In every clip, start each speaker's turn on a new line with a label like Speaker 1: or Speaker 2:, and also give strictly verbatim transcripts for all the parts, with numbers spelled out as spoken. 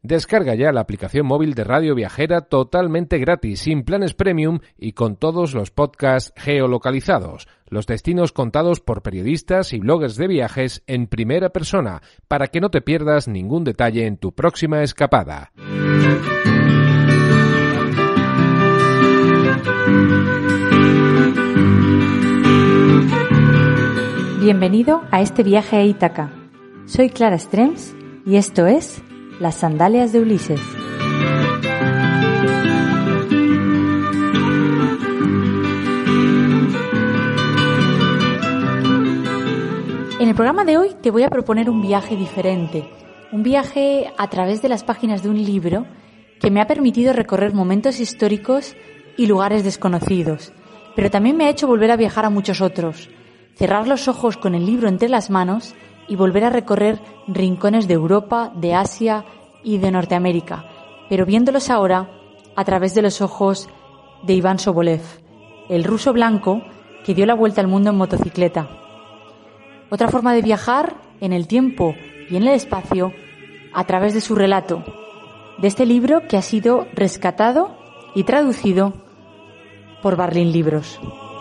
Speaker 1: Descarga ya la aplicación móvil de Radio Viajera totalmente gratis, sin planes premium y con todos los podcasts geolocalizados, los destinos contados por periodistas y bloggers de viajes en primera persona, para que no te pierdas ningún detalle en tu próxima escapada.
Speaker 2: Bienvenido a este viaje a Ítaca. Soy Clara Strems y esto es Las Sandalias de Ulises. En el programa de hoy te voy a proponer un viaje diferente, un viaje a través de las páginas de un libro que me ha permitido recorrer momentos históricos y lugares desconocidos, pero también me ha hecho volver a viajar a muchos otros, cerrar los ojos con el libro entre las manos y volver a recorrer rincones de Europa, de Asia y de Norteamérica, pero viéndolos ahora a través de los ojos de Iván Sobolev, el ruso blanco que dio la vuelta al mundo en motocicleta. Otra forma de viajar en el tiempo y en el espacio a través de su relato, de este libro que ha sido rescatado y traducido por Barlín Libros.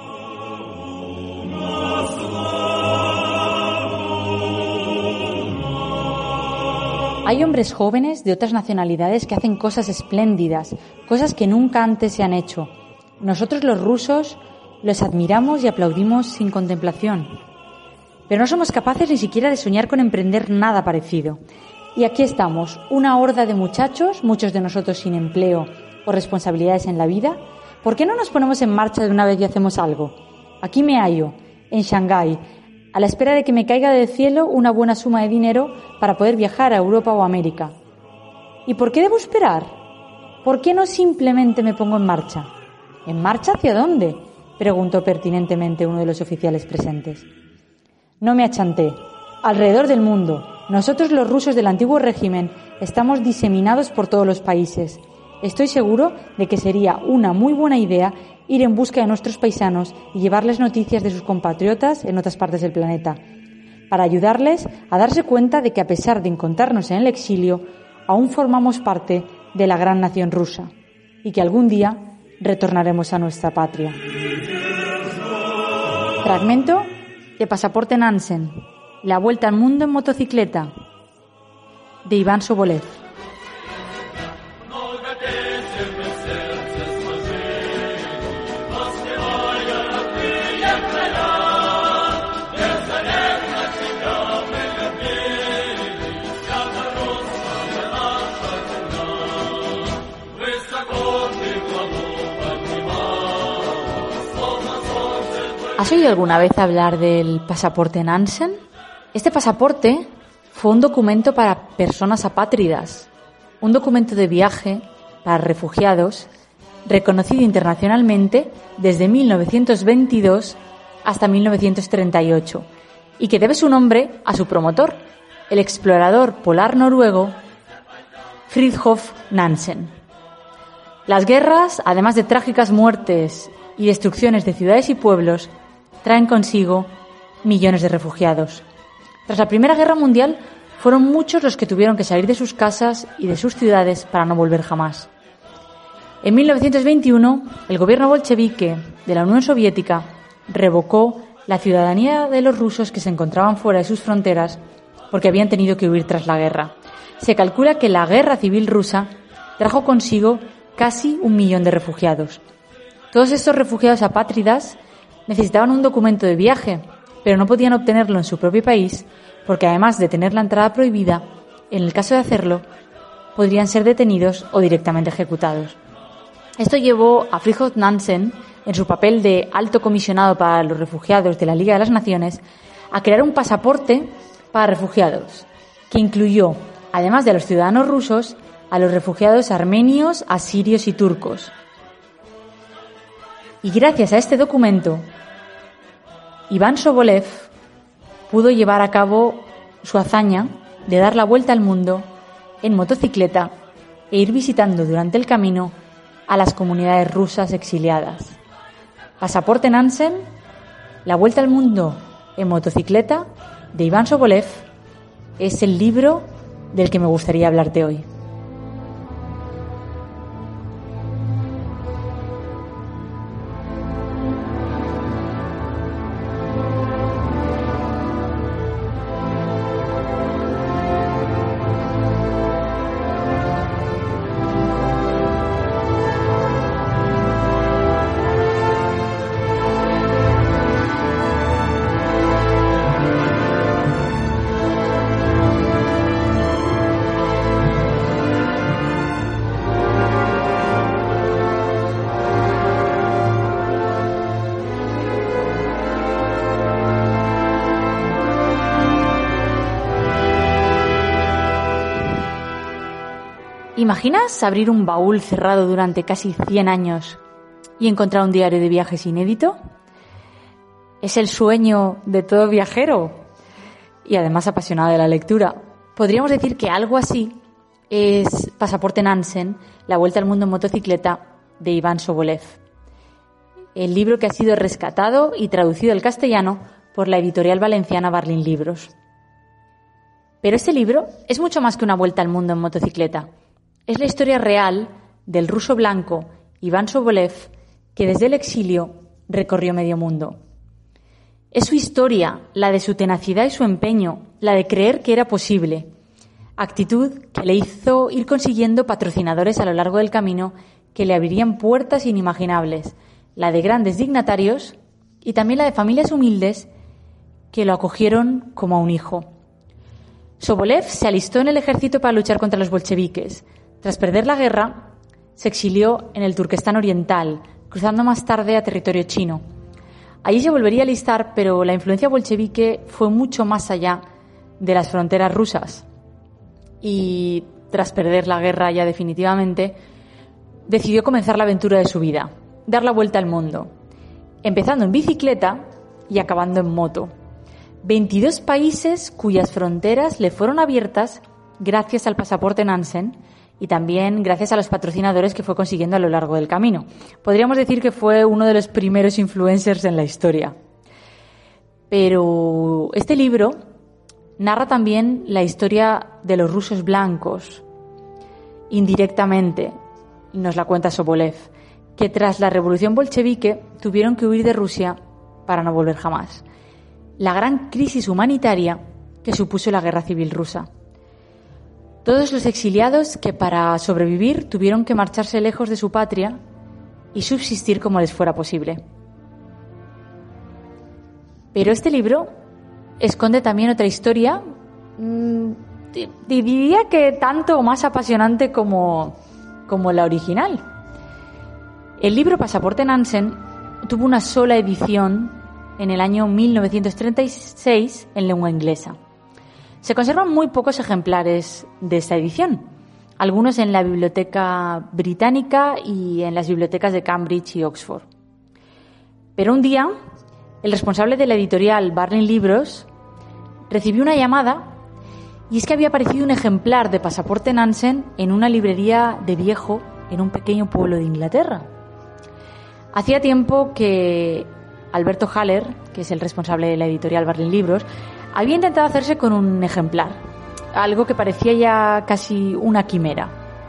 Speaker 2: Hay hombres jóvenes de otras nacionalidades que hacen cosas espléndidas, cosas que nunca antes se han hecho. Nosotros los rusos los admiramos y aplaudimos sin contemplación. Pero no somos capaces ni siquiera de soñar con emprender nada parecido. Y aquí estamos, una horda de muchachos, muchos de nosotros sin empleo o responsabilidades en la vida. ¿Por qué no nos ponemos en marcha de una vez y hacemos algo? Aquí me hallo, en Shanghái, a la espera de que me caiga del cielo una buena suma de dinero para poder viajar a Europa o América. ¿Y por qué debo esperar? ¿Por qué no simplemente me pongo en marcha? ¿En marcha hacia dónde?, preguntó pertinentemente uno de los oficiales presentes. No me achanté. Alrededor del mundo. Nosotros los rusos del antiguo régimen estamos diseminados por todos los países. Estoy seguro de que sería una muy buena idea ir en busca de nuestros paisanos y llevarles noticias de sus compatriotas en otras partes del planeta, para ayudarles a darse cuenta de que a pesar de encontrarnos en el exilio, aún formamos parte de la gran nación rusa y que algún día retornaremos a nuestra patria. Fragmento de Pasaporte Nansen, La vuelta al mundo en motocicleta, de Iván Sobolev. ¿Has oído alguna vez hablar del pasaporte Nansen? Este pasaporte fue un documento para personas apátridas, un documento de viaje para refugiados reconocido internacionalmente desde mil novecientos veintidós hasta mil novecientos treinta y ocho y que debe su nombre a su promotor, el explorador polar noruego Fridtjof Nansen. Las guerras, además de trágicas muertes y destrucciones de ciudades y pueblos, traen consigo millones de refugiados. Tras la Primera Guerra Mundial, fueron muchos los que tuvieron que salir de sus casas y de sus ciudades para no volver jamás. En mil novecientos veintiuno, el gobierno bolchevique de la Unión Soviética revocó la ciudadanía de los rusos que se encontraban fuera de sus fronteras porque habían tenido que huir tras la guerra. Se calcula que la guerra civil rusa trajo consigo casi un millón de refugiados. Todos estos refugiados apátridas necesitaban un documento de viaje, pero no podían obtenerlo en su propio país porque, además de tener la entrada prohibida, en el caso de hacerlo, podrían ser detenidos o directamente ejecutados. Esto llevó a Fridtjof Nansen, en su papel de alto comisionado para los refugiados de la Liga de las Naciones, a crear un pasaporte para refugiados, que incluyó, además de a los ciudadanos rusos, a los refugiados armenios, asirios y turcos. Y gracias a este documento, Iván Sobolev pudo llevar a cabo su hazaña de dar la vuelta al mundo en motocicleta e ir visitando durante el camino a las comunidades rusas exiliadas. Pasaporte Nansen, La vuelta al mundo en motocicleta, de Iván Sobolev, es el libro del que me gustaría hablarte hoy. ¿Imaginas abrir un baúl cerrado durante casi cien años y encontrar un diario de viajes inédito? Es el sueño de todo viajero y además apasionado de la lectura. Podríamos decir que algo así es Pasaporte Nansen, la vuelta al mundo en motocicleta de Iván Sobolev. El libro que ha sido rescatado y traducido al castellano por la editorial valenciana Barlin Libros. Pero este libro es mucho más que una vuelta al mundo en motocicleta. Es la historia real del ruso blanco Iván Sobolev, que desde el exilio recorrió medio mundo. Es su historia, la de su tenacidad y su empeño, la de creer que era posible. Actitud que le hizo ir consiguiendo patrocinadores a lo largo del camino que le abrirían puertas inimaginables, la de grandes dignatarios y también la de familias humildes que lo acogieron como a un hijo. Sobolev se alistó en el ejército para luchar contra los bolcheviques. Tras perder la guerra, se exilió en el Turquestán oriental, cruzando más tarde a territorio chino. Allí se volvería a alistar, pero la influencia bolchevique fue mucho más allá de las fronteras rusas. Y tras perder la guerra ya definitivamente, decidió comenzar la aventura de su vida, dar la vuelta al mundo, empezando en bicicleta y acabando en moto. veintidós países cuyas fronteras le fueron abiertas gracias al pasaporte Nansen y también gracias a los patrocinadores que fue consiguiendo a lo largo del camino. Podríamos decir que fue uno de los primeros influencers en la historia. Pero este libro narra también la historia de los rusos blancos. Indirectamente nos la cuenta Sobolev, que tras la revolución bolchevique tuvieron que huir de Rusia para no volver jamás. La gran crisis humanitaria que supuso la guerra civil rusa. Todos los exiliados que para sobrevivir tuvieron que marcharse lejos de su patria y subsistir como les fuera posible. Pero este libro esconde también otra historia, mmm, diría que tanto o más apasionante como, como la original. El libro Pasaporte Nansen tuvo una sola edición en el año mil novecientos treinta y seis en lengua inglesa. Se conservan muy pocos ejemplares de esta edición, algunos en la Biblioteca Británica y en las bibliotecas de Cambridge y Oxford. Pero un día, el responsable de la editorial Barlin Libros recibió una llamada y es que había aparecido un ejemplar de Pasaporte Nansen en una librería de viejo en un pequeño pueblo de Inglaterra. Hacía tiempo que Alberto Haller, que es el responsable de la editorial Barlin Libros, había intentado hacerse con un ejemplar, algo que parecía ya casi una quimera.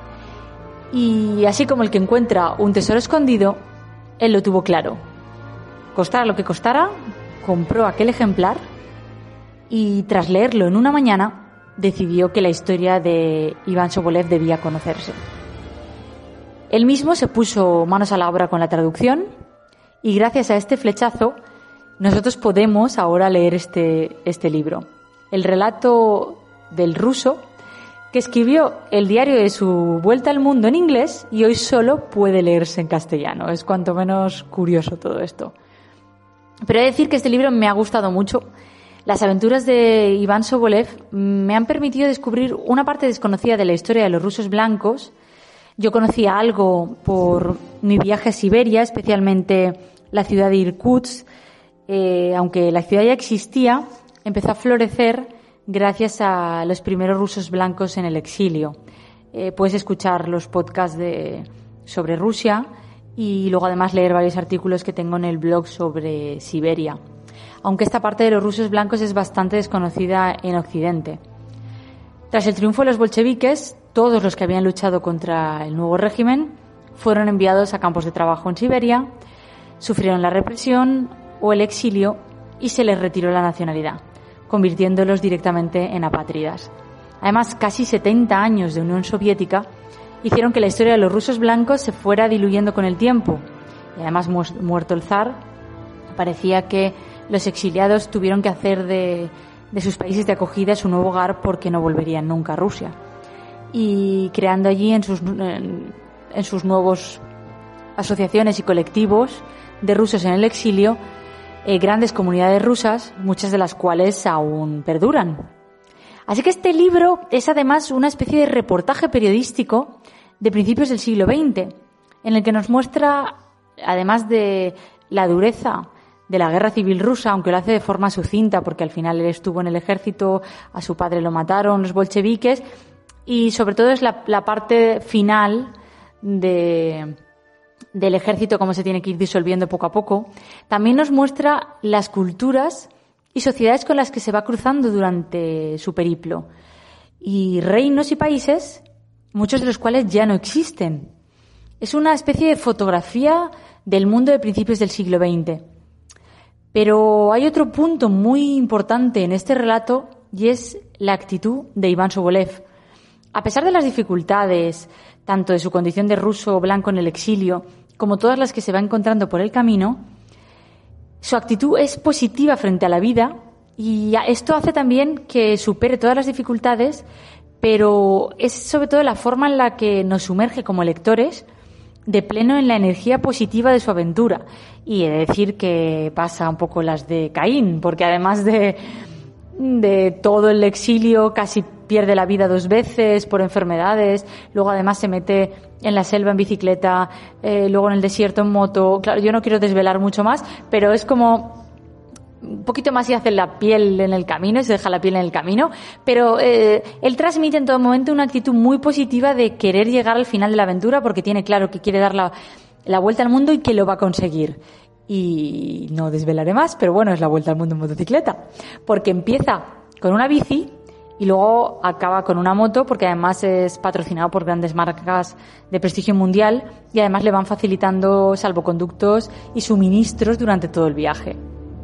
Speaker 2: Y así como el que encuentra un tesoro escondido, él lo tuvo claro. Costara lo que costara, compró aquel ejemplar y tras leerlo en una mañana, decidió que la historia de Iván Sobolev debía conocerse. Él mismo se puso manos a la obra con la traducción y gracias a este flechazo nosotros podemos ahora leer este, este libro. El relato del ruso que escribió el diario de su vuelta al mundo en inglés y hoy solo puede leerse en castellano. Es cuanto menos curioso todo esto. Pero he de decir que este libro me ha gustado mucho. Las aventuras de Iván Sobolev me han permitido descubrir una parte desconocida de la historia de los rusos blancos. Yo conocía algo por mi viaje a Siberia, especialmente la ciudad de Irkutsk. Eh, aunque la ciudad ya existía, empezó a florecer gracias a los primeros rusos blancos en el exilio. Eh, puedes escuchar los podcasts de, sobre Rusia y luego además leer varios artículos que tengo en el blog sobre Siberia. Aunque esta parte de los rusos blancos es bastante desconocida en Occidente. Tras el triunfo de los bolcheviques, todos los que habían luchado contra el nuevo régimen fueron enviados a campos de trabajo en Siberia, sufrieron la represión o el exilio y se les retiró la nacionalidad, convirtiéndolos directamente en apátridas. Además, casi setenta años de Unión Soviética hicieron que la historia de los rusos blancos se fuera diluyendo con el tiempo. Y además, muerto el zar, parecía que los exiliados tuvieron que hacer de, de sus países de acogida su nuevo hogar porque no volverían nunca a Rusia. Y creando allí en sus, en, en sus nuevos asociaciones y colectivos de rusos en el exilio, Eh, grandes comunidades rusas, muchas de las cuales aún perduran. Así que este libro es además una especie de reportaje periodístico de principios del siglo veinte, en el que nos muestra, además de la dureza de la guerra civil rusa, aunque lo hace de forma sucinta, porque al final él estuvo en el ejército, a su padre lo mataron los bolcheviques, y sobre todo es la, la parte final de, del ejército, cómo se tiene que ir disolviendo poco a poco. También nos muestra las culturas y sociedades con las que se va cruzando durante su periplo, y reinos y países, muchos de los cuales ya no existen. Es una especie de fotografía del mundo de principios del siglo veinte. Pero hay otro punto muy importante en este relato, y es la actitud de Iván Sobolev. A pesar de las dificultades, tanto de su condición de ruso blanco en el exilio, como todas las que se va encontrando por el camino, su actitud es positiva frente a la vida, y esto hace también que supere todas las dificultades, pero es sobre todo la forma en la que nos sumerge como lectores de pleno en la energía positiva de su aventura. Y he de decir que pasa un poco las de Caín, porque además de, de todo el exilio, casi pierde la vida dos veces por enfermedades, luego además se mete en la selva en bicicleta, eh, luego en el desierto en moto. Claro, yo no quiero desvelar mucho más, pero es como un poquito más y hace la piel en el camino, se deja la piel en el camino, pero eh, él transmite en todo momento una actitud muy positiva de querer llegar al final de la aventura, porque tiene claro que quiere dar la, la vuelta al mundo y que lo va a conseguir. Y no desvelaré más, pero bueno, es la vuelta al mundo en motocicleta, porque empieza con una bici y luego acaba con una moto, porque además es patrocinado por grandes marcas de prestigio mundial, y además le van facilitando salvoconductos y suministros durante todo el viaje.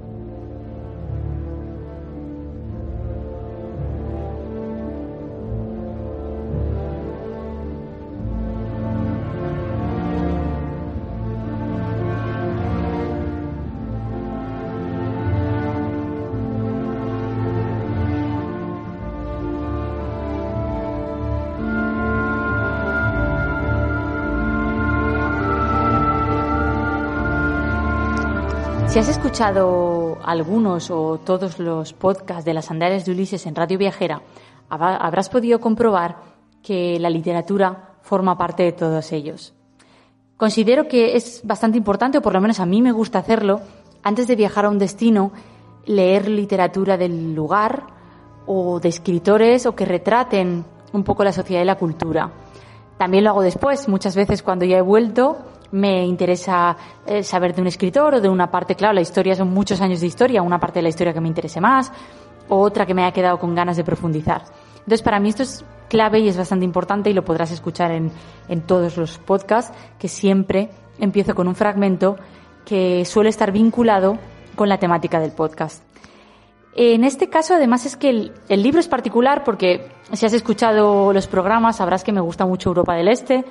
Speaker 2: Si has escuchado algunos o todos los podcasts de las Sandalias de Ulises en Radio Viajera, habrás podido comprobar que la literatura forma parte de todos ellos. Considero que es bastante importante, o por lo menos a mí me gusta hacerlo, antes de viajar a un destino, leer literatura del lugar o de escritores o que retraten un poco la sociedad y la cultura. También lo hago después, muchas veces cuando ya he vuelto me interesa eh, saber de un escritor o de una parte, claro, la historia son muchos años de historia, una parte de la historia que me interese más, o otra que me haya quedado con ganas de profundizar. Entonces, para mí esto es clave y es bastante importante, y lo podrás escuchar en, en todos los podcasts, que siempre empiezo con un fragmento que suele estar vinculado con la temática del podcast. En este caso, además, es que el, el libro es particular porque si has escuchado los programas sabrás que me gusta mucho Europa del Este,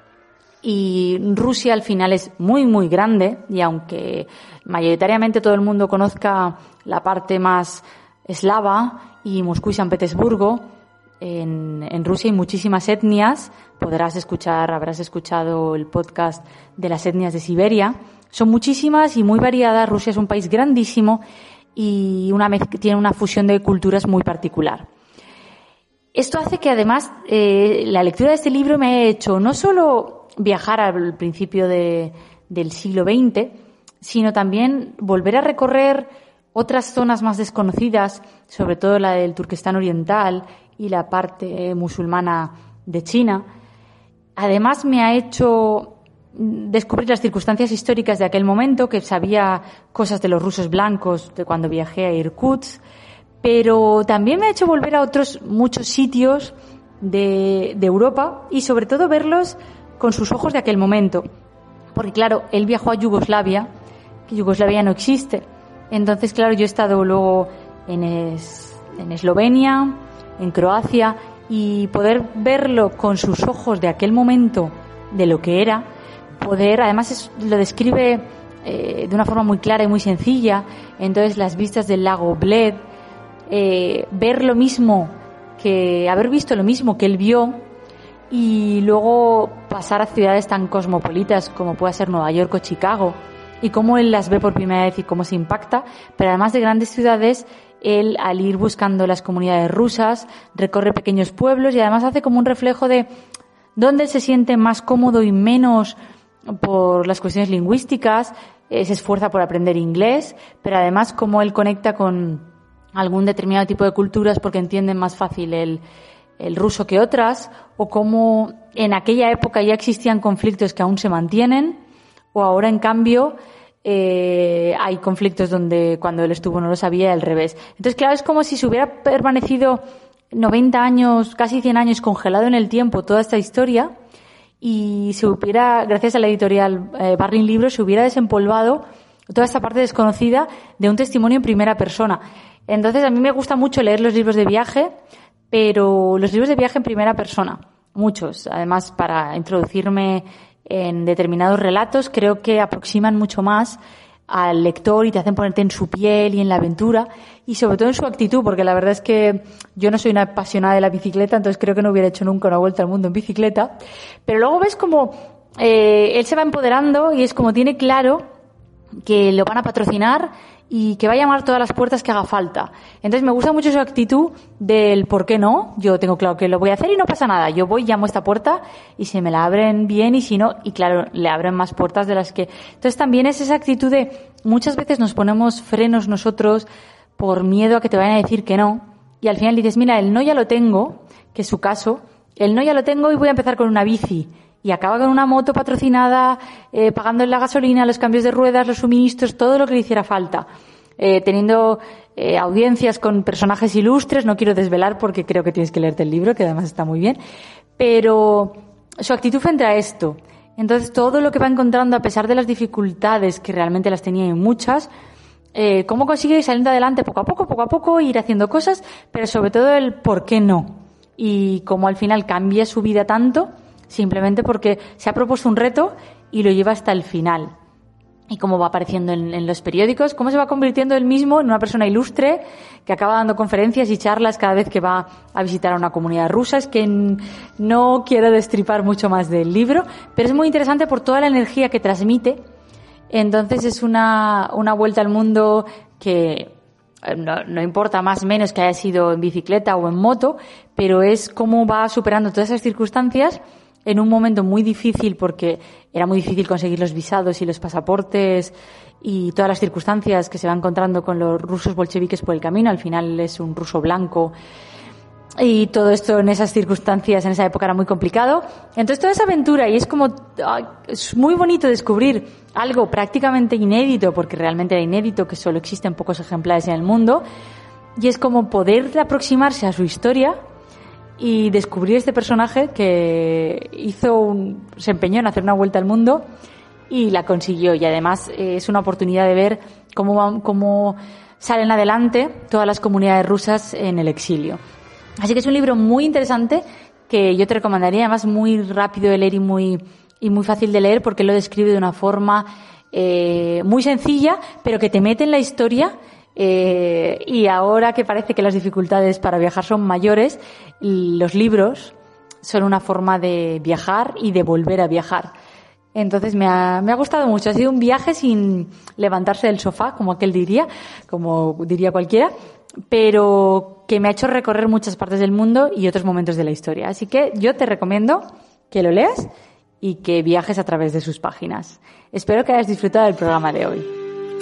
Speaker 2: y Rusia al final es muy, muy grande, y aunque mayoritariamente todo el mundo conozca la parte más eslava y Moscú y San Petersburgo, en, en Rusia hay muchísimas etnias. Podrás escuchar, habrás escuchado el podcast de las etnias de Siberia. Son muchísimas y muy variadas. Rusia es un país grandísimo y una mez- tiene una fusión de culturas muy particular. Esto hace que además eh, la lectura de este libro me haya hecho no solo viajar al principio de, del siglo veinte, sino también volver a recorrer otras zonas más desconocidas, sobre todo la del Turquestán Oriental y la parte musulmana de China. Además, me ha hecho descubrir las circunstancias históricas de aquel momento, que sabía cosas de los rusos blancos de cuando viajé a Irkutsk, pero también me ha hecho volver a otros muchos sitios de, de Europa, y sobre todo verlos con sus ojos de aquel momento. Porque claro, él viajó a Yugoslavia, que Yugoslavia no existe. Entonces, claro, yo he estado luego en, es, en Eslovenia, en Croacia, y poder verlo con sus ojos de aquel momento, de lo que era, poder, además es, lo describe eh, de una forma muy clara y muy sencilla. Entonces, las vistas del lago Bled, eh, ver lo mismo que, haber visto lo mismo que él vio, y luego pasar a ciudades tan cosmopolitas como pueda ser Nueva York o Chicago, y cómo él las ve por primera vez y cómo se impacta, pero además de grandes ciudades él, al ir buscando las comunidades rusas, recorre pequeños pueblos y además hace como un reflejo de dónde se siente más cómodo y menos por las cuestiones lingüísticas, eh, se esfuerza por aprender inglés, pero además cómo él conecta con algún determinado tipo de culturas porque entienden más fácil el, el ruso que otras, o cómo en aquella época ya existían conflictos que aún se mantienen, o ahora en cambio Eh, hay conflictos donde cuando él estuvo no lo sabía, al revés. Entonces, claro, es como si se hubiera permanecido noventa años, casi cien años congelado en el tiempo toda esta historia y se hubiera, gracias a la editorial eh, Barlin Libros, se hubiera desempolvado toda esta parte desconocida de un testimonio en primera persona. Entonces, a mí me gusta mucho leer los libros de viaje, pero los libros de viaje en primera persona, muchos, además para introducirme en determinados relatos, creo que aproximan mucho más al lector y te hacen ponerte en su piel y en la aventura y sobre todo en su actitud, porque la verdad es que yo no soy una apasionada de la bicicleta, entonces creo que no hubiera hecho nunca una vuelta al mundo en bicicleta, pero luego ves como eh, él se va empoderando y es como tiene claro que lo van a patrocinar y que va a llamar todas las puertas que haga falta. Entonces me gusta mucho su actitud del por qué no. Yo tengo claro que lo voy a hacer y no pasa nada. Yo voy, llamo esta puerta y se me la abren bien y si no, y claro, le abren más puertas de las que... Entonces también es esa actitud de muchas veces nos ponemos frenos nosotros por miedo a que te vayan a decir que no y al final dices, mira, el no ya lo tengo, que es su caso, el no ya lo tengo y voy a empezar con una bici. Y acaba con una moto patrocinada, eh, pagando la gasolina, los cambios de ruedas, los suministros, todo lo que le hiciera falta. Eh, teniendo eh, audiencias con personajes ilustres, no quiero desvelar porque creo que tienes que leerte el libro, que además está muy bien. Pero su actitud frente a esto. Entonces, todo lo que va encontrando, a pesar de las dificultades, que realmente las tenía y muchas, eh, cómo consigue ir saliendo adelante poco a poco, poco a poco, ir haciendo cosas, pero sobre todo el por qué no. Y cómo al final cambia su vida tanto, simplemente porque se ha propuesto un reto y lo lleva hasta el final. Y cómo va apareciendo en, en los periódicos, cómo se va convirtiendo él mismo en una persona ilustre que acaba dando conferencias y charlas cada vez que va a visitar a una comunidad rusa. Es que n- no quiero destripar mucho más del libro, pero es muy interesante por toda la energía que transmite. Entonces es una, una vuelta al mundo que no, no importa más o menos que haya sido en bicicleta o en moto, pero es cómo va superando todas esas circunstancias en un momento muy difícil porque era muy difícil conseguir los visados y los pasaportes y todas las circunstancias que se va encontrando con los rusos bolcheviques por el camino. Al final es un ruso blanco y todo esto en esas circunstancias, en esa época era muy complicado. Entonces toda esa aventura y es como, es muy bonito descubrir algo prácticamente inédito, porque realmente era inédito, que solo existen pocos ejemplares en el mundo, y es como poder aproximarse a su historia y descubrir este personaje que hizo un, se empeñó en hacer una vuelta al mundo y la consiguió. Y además eh, es una oportunidad de ver cómo, van, cómo salen adelante todas las comunidades rusas en el exilio. Así que es un libro muy interesante que yo te recomendaría, además muy rápido de leer y muy, y muy fácil de leer porque lo describe de una forma eh, muy sencilla, pero que te mete en la historia. Eh, y ahora que parece que las dificultades para viajar son mayores, los libros son una forma de viajar y de volver a viajar. Entonces me ha, me ha gustado mucho. Ha sido un viaje sin levantarse del sofá, como aquel diría, como diría cualquiera, pero que me ha hecho recorrer muchas partes del mundo y otros momentos de la historia. Así que yo te recomiendo que lo leas y que viajes a través de sus páginas. Espero que hayas disfrutado del programa de hoy.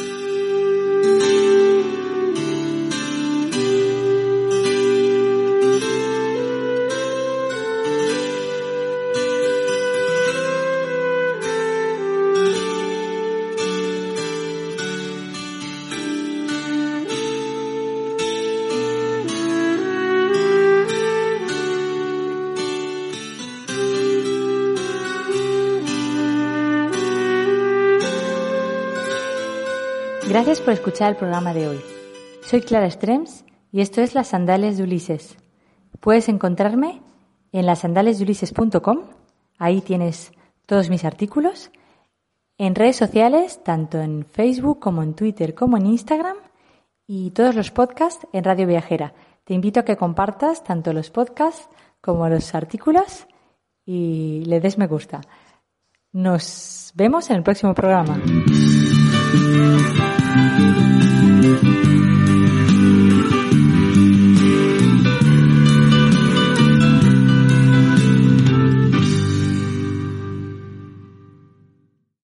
Speaker 2: Gracias por escuchar el programa de hoy. Soy Clara Strems y esto es Las Sandalias de Ulises. Puedes encontrarme en las sandalias de ulises punto com, ahí tienes todos mis artículos, en redes sociales, tanto en Facebook como en Twitter como en Instagram, y todos los podcasts en Radio Viajera. Te invito a que compartas tanto los podcasts como los artículos y le des me gusta. Nos vemos en el próximo programa.